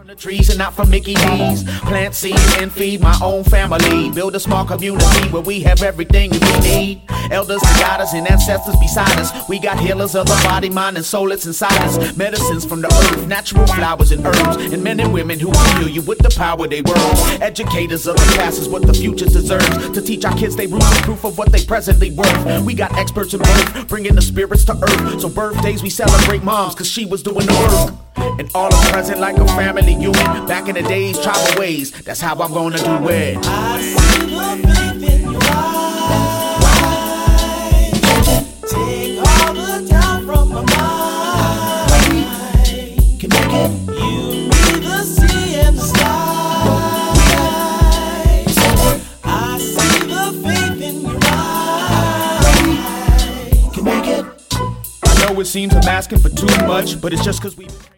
the trees and not from Mickey D's. Plant seeds and feed my own family. Build a small community where we have everything we need. Elders to guide us and ancestors beside us. We got healers of the body, mind, and soul that's inside us. Medicines from the earth, natural flowers and herbs. And men and women who can heal you with the power they work. Educators of the classes, what the future deserves. To teach our kids they roots and proof of what they presently worth. We got experts in birth, bringing the spirits to earth. So birthdays we celebrate moms, cause she was doing the work. And all are present like a family unit. Back in the days, tribal ways, that's how I'm gonna do it. I see the faith in your eyes. Take all the doubt from my mind. Can make it. You need the sea and the sky. I see the faith in your eyes. Can make it. I know it seems I'm asking for too much, but it's just cause we